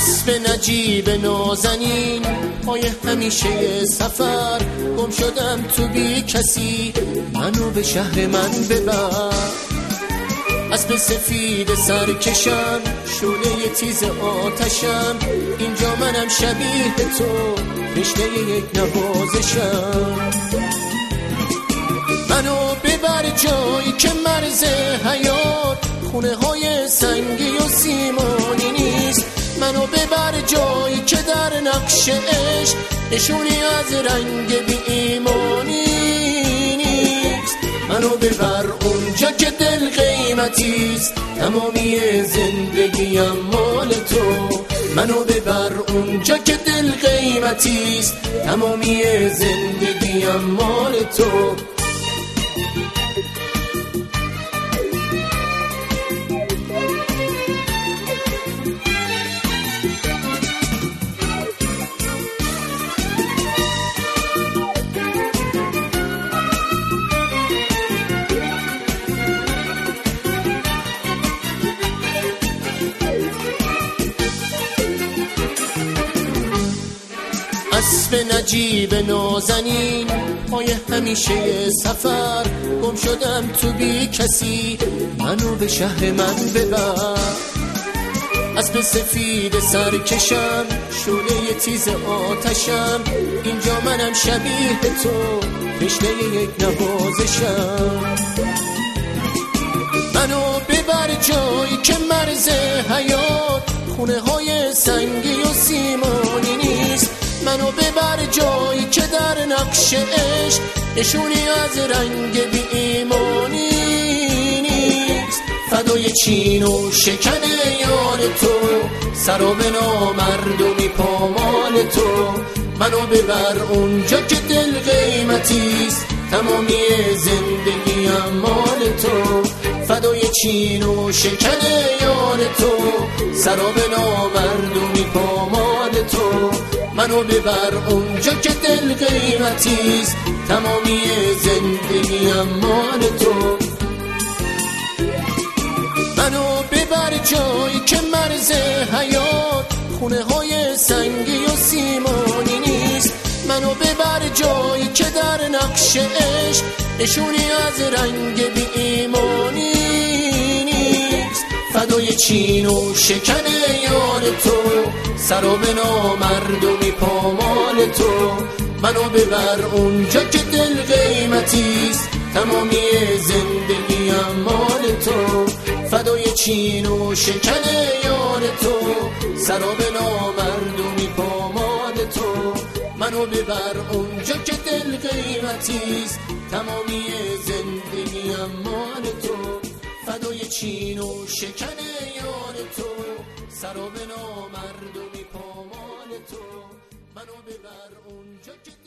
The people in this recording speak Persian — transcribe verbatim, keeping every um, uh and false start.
اسب نجیب نازنین پای همیشه سفر، گم شدم تو بی کسی، منو به شهر من ببر. اسب سفید سرکشم، شعله تیز آتشم، اینجا منم شبیه تو، تشنه یک نوازشم. منو ببر جایی که مرز حیات، خونه های سنگی و سیمانی نیست. منو ببر جایی که در نقش عشق نشونی از رنگ بی ایمانی نیست. منو ببر اونجا که دل قیمتیست، تمامی زندگیم مال تو. منو ببر اونجا که دل قیمتیست، تمامی زندگیم مال تو. اسب نجیب نازنین پای همیشه سفر، گم شدم تو بی کسی، منو به شهر من ببر. اسب سفید سرکشم، شعله تیز آتشم، اینجا منم شبیه تو، تشنه یک نوازشم. منو ببر جایی که مرز حیات، خونه های سنگی و سیمانی نیست. منو ببر جایی که در نقش عشق نشونی از رنگ بی ایمانی نیست. فدای چین و شکن یار تو، سراب نامردمی پامال تو. منو ببر اونجا که دل قیمتیست، تمامی زندگیم مال تو. فدای چین و شکن یار تو، سراب نامردمی پامال تو. منو ببر اونجا که دل قیمتیست، تمامی زندگیم مال تو. منو ببر جایی که مرز حیات، خونه های سنگی و سیمانی نیست. منو ببر جایی که در نقش عشق نشونی از رنگ بی ایمانی نیست. فدای چین و شکن یار تو، سراب نامردمی پامال تو. منو ببر اونجا که دل قیمتیست، تمامی زندگیم مال تو. فدای چین و شکن یار تو، سراب نامردمی پامال تو. منو ببر اونجا که دل قیمتیست، تمامی زندگیم مال تو. فدای چین و شکن یار تو، سراب نامردمی پامال تو. منو ببر اونجا که